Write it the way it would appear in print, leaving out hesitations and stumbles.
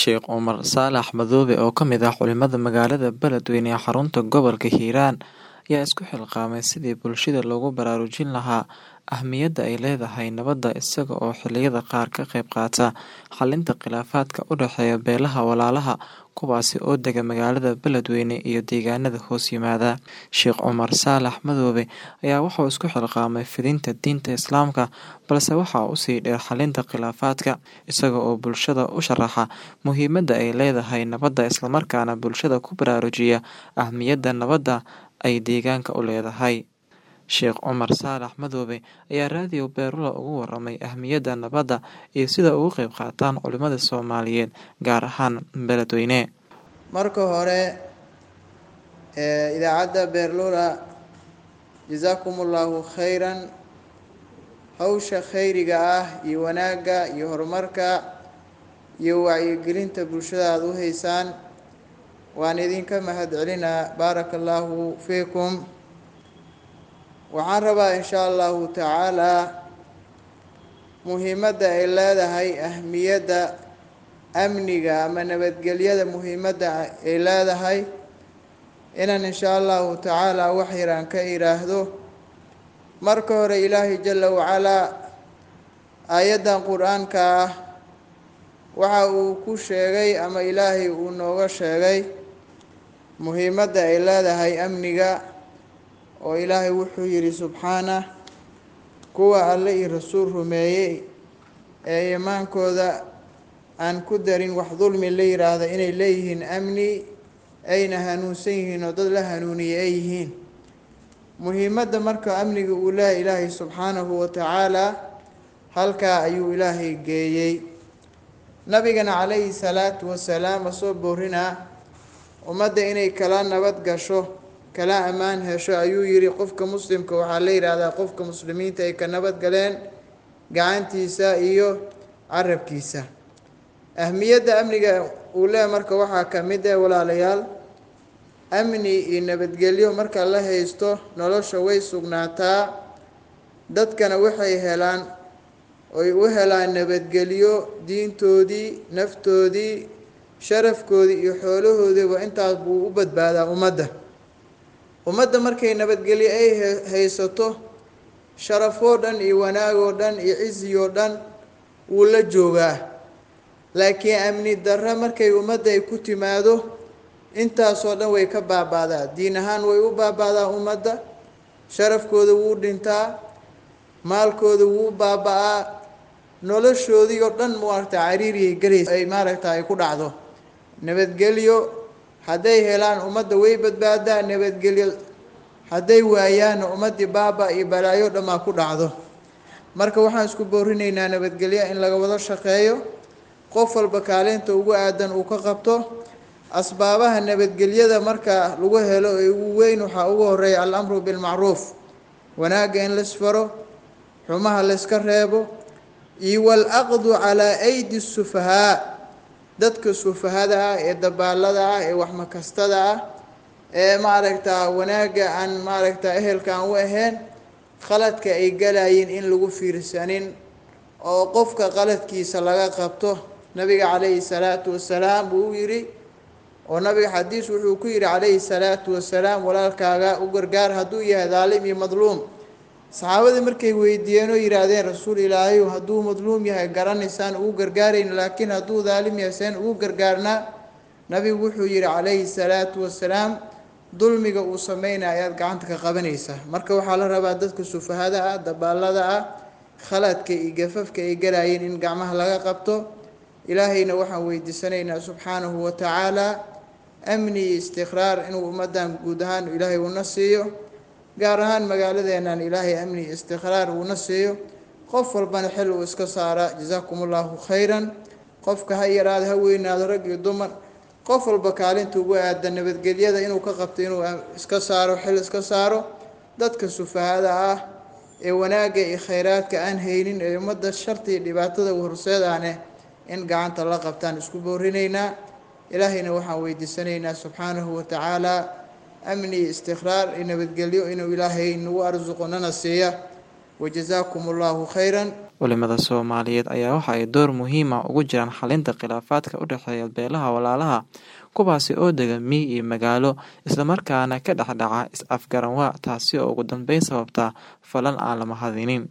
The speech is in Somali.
Sheekh Umar Saalax Madoobe oo ka mid ah culimada magaalada Beledweyne ee xarunta gobolka Hiiraan ayaa isku xilqaamay sidii bulshada loogu baraarujin lahaa ahmiyadda ay leedahay nabadda isaga oo xilliyada qaar ka qayb qaata xallinta khilaafaadka u dhexeeya beelaha walaalaha kuwaasi oo dega magaalada Beledweyne iyo deegaanada hoos yimaada. Sheekh Umar Saalax Madoobe ayaa wuxuu isku xilqaamay fidinta diinta Islaamka balse waxa uu sii dheer xallinta khilaafaadka isaga oo bulshada u sharaxa muhiimadda ay leedahay nabadda islamarkaana bulshada ku baraarujiya ahmiyadda nabadda ay deegaanka u leedahay. Sheekh Umar Saalax Madoobe ayaa raadiyo Beerula ugu waramay ahmiyadda nabadda iyo sida uga qayb qaataan culimada Soomaaliyeed gaar ahaan Beledweyne. Marka hore idaacadda Beerula jazakumullahu khayran hawsha khayriga ah iyo wanaagga iyo horumarka iyo wacyigelinta bulshada aad u haysaan waan idinka mahadcelinaa barakallahu fiikum. waxaan rabaa insha allahu tacaala muhiimadda ay leedahay ahmiyadda amniga ama nabadgelyada muhiimadda ay leedahay inaan insha allahu tacaala wax yaraan ka iraahdo. marka hore ilaahay jalla wacalaa aayaddan qur-aanka ah waxa uu ku sheegay ama ilaahay uu nooga sheegay muhiimadda ay leedahay amniga oo ilaahay wuxuu yidhi subxaanah kuwa alle iyo rasuul rumeeyey ee iimaankooda aan ku darin wax dulmi la yiraahdo inay leeyihiin amni ayna hanuunsan yihiin oo dad la hanuuniyey ay yihiin. muhiimadda marka amniga uu leeyahay ilaahay subxaanahu wa tacaala halkaa ayuu ilaahay geeyey. nabigana calayhi salaatu wasalaam asoo boorinaa ummadda inay kala nabad gasho kala ammaan hesho ayuu yidhi qofka muslimka waxaa la yidhaahdaa qofka muslimiinta ay ka nabad galeen gacantiisa iyo carabkiisa. ahmiyadda amniga uu leeyahay marka waxaa ka mid ah walaalayaal amni iyo nabadgelyo marka la haysto nolosha way sugnaataa dadkana waxay helaan oy u helaan nabadgelyo diintoodii naftoodii sharafkoodii iyo xoolahoodiiba intaas buu u badbaadaa ummadda markay nabadgelyo ay haysato sharafoo dhan iyo wanaagoo dhan iyo ciziyoo dhan wuu la joogaa. laakiin amni darro markay ummadda ay ku timaado intaasoo dhan way ka baabaadaa. diin ahaan way u baabaadaa ummadda, sharafkooda wuu dhintaa, maalkooda wuu baaba'aa, noloshoodii oo dhan maaragta cariiriyay galaysa ay maaragta ay ku dhacdo. nabadgelyo hadday helaan ummadda way badbaadaa, nabadgelyo hadday waayaanna ummaddii baaba iyo balaayo dhammaa ku dhacdo. marka waxaan isku boorinaynaa nabadgelyo in laga wada shaqeeyo, qof walba kaalinta ugu aadan uu ka qabto. asbaabaha nabadgelyada marka lagu helo ee ugu weyn waxaa ugu horeeya al-amru bilmacruuf, wanaagga in laisfaro, xumaha layska reebo, iyo wal-aqdu calaa aydi sufahaa, dadka sufahada ah ee dabaalada ah ee waxmakastada ah ee maaragta wanaagga aan maaragta ehelka aan u ahayn qaladka ay galayeen in lagu fiirsanin oo qofka qaladkiisa laga qabto. nabiga calayhi salaatu wasalaam wuu yidhi oo nabiga xadiis wuxuu ku yidhi calayhi salaatu wasalaam walaalkaaga u gargaar hadduu yahay daalim iyo madluum. saxaabadii markay weydiiyeen oo yidhaahdeen rasuul ilaahay hadduu madluum yahay garanaysaan ugu gargaarayna laakiin hadduu daalim yahay seen ugu gargaarnaa, nabigu wuxuu yidhi calayhi salaatu wasalaam dulmiga uu sameynaya ayaad gacanta ka qabanaysaa. marka waxaa la rabaa dadka sufahada ah dabaalada ah khaladka iyo gafafka ay galayeen in gacmaha laga qabto. ilaahayna waxaan weydiisanaynaa subxaanahu wa tacaala amni iyo istiqraar inuu ummaddan guud ahaan ilaahay una siiyo, gaar ahaan magaaladeennan ilaahay amni iyo istiqraar uuna siiyo. qof walbana xil uu iska saara jazakumullahu khayran. qofka ha yaraado ha weynaado rag iyo dumar qof walba kaalinta ugu aadan nabadgelyada inuu ka qabto inuu iska saaro xil iska saaro. dadka sufahada ah ee wanaagga iyo khayraadka aan haynin ee ummadda sharti iyo dhibaatada u horseedaane in gacanta la qabtaan isku boorinaynaa. ilaahayna waxaan weydiisanaynaa subxaanahu wa tacaala amni iyo istiqraar iyo nabadgelyo inuu ilaahay nagu arsuqo nana siiya. wajazaakum allahu khayran. Culimada Soomaaliyeed ayaa waxa ay door muhiim ah ugu jiraan xalinta khilaafaadka u dhexeeya beelaha walaalaha kuwaasi oo degan miyi iyo magaalo isla markaana ka dhex dhaca is-afgaranwaa taasi oo ugu dambeyn sababta falal aan la mahadinin.